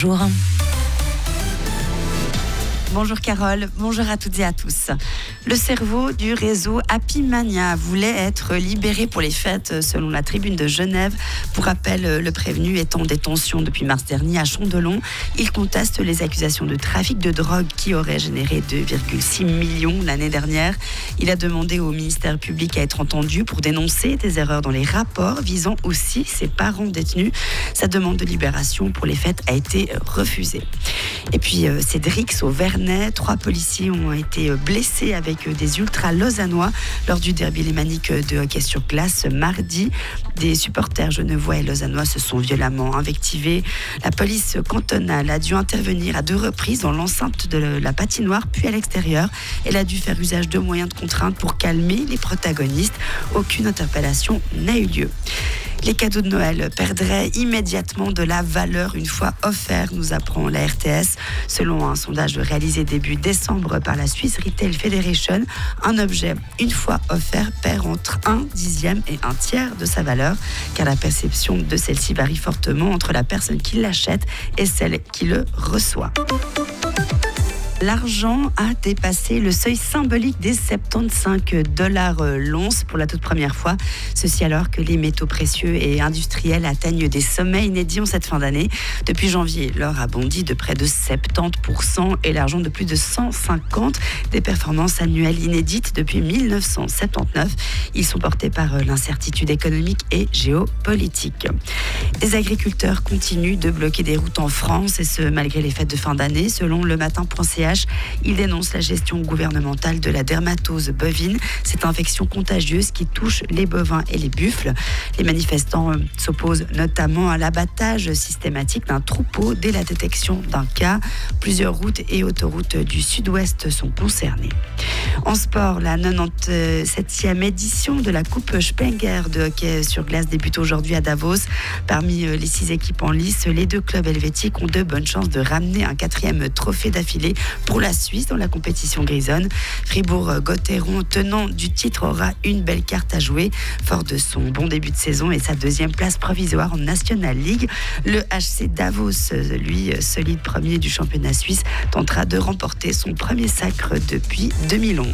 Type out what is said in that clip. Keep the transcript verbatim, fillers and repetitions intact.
Bonjour. Bonjour Carole, bonjour à toutes et à tous. Le cerveau du réseau Happy Mania voulait être libéré pour les fêtes selon la Tribune de Genève. Pour rappel, le prévenu est en détention depuis mars dernier à Chandelon. Il conteste les accusations de trafic de drogue qui auraient généré deux virgule six millions l'année dernière. Il a demandé au ministère public à être entendu pour dénoncer des erreurs dans les rapports visant aussi ses parents détenus. Sa demande de libération pour les fêtes a été refusée. Et puis Cédric au Vernet, trois policiers ont été blessés avec des ultras lausannois lors du derby lémanique de hockey sur glace mardi. Des supporters genevois et lausannois se sont violemment invectivés. La police cantonale a dû intervenir à deux reprises dans l'enceinte de la patinoire puis à l'extérieur. Elle a dû faire usage de moyens de contrainte pour calmer les protagonistes. Aucune interpellation n'a eu lieu. Les cadeaux de Noël perdraient immédiatement de la valeur une fois offerts, nous apprend la R T S. Selon un sondage réalisé début décembre par la Swiss Retail Federation, un objet, une fois offert, perd entre un dixième et un tiers de sa valeur, car la perception de celle-ci varie fortement entre la personne qui l'achète et celle qui le reçoit. L'argent a dépassé le seuil symbolique des soixante-quinze dollars l'once pour la toute première fois. Ceci alors que les métaux précieux et industriels atteignent des sommets inédits en cette fin d'année. Depuis janvier, l'or a bondi de près de soixante-dix pour cent et l'argent de plus de cent cinquante, des performances annuelles inédites depuis mille neuf cent soixante-dix-neuf. Ils sont portés par l'incertitude économique et géopolitique. Les agriculteurs continuent de bloquer des routes en France et ce malgré les fêtes de fin d'année. Selon le matin point c h, il dénonce la gestion gouvernementale de la dermatose bovine, cette infection contagieuse qui touche les bovins et les buffles. Les manifestants s'opposent notamment à l'abattage systématique d'un troupeau dès la détection d'un cas. Plusieurs routes et autoroutes du sud-ouest sont concernées. En sport, la quatre-vingt-septième édition de la Coupe Spenger de hockey sur glace débute aujourd'hui à Davos. Parmi les six équipes en lice, les deux clubs helvétiques ont de bonnes chances de ramener un quatrième trophée d'affilée pour la Suisse dans la compétition grisonne. Fribourg-Gotteron, tenant du titre, aura une belle carte à jouer. Fort de son bon début de saison et sa deuxième place provisoire en National League, le H C Davos, lui, solide premier du championnat suisse, tentera de remporter son premier sacre depuis deux mille onze.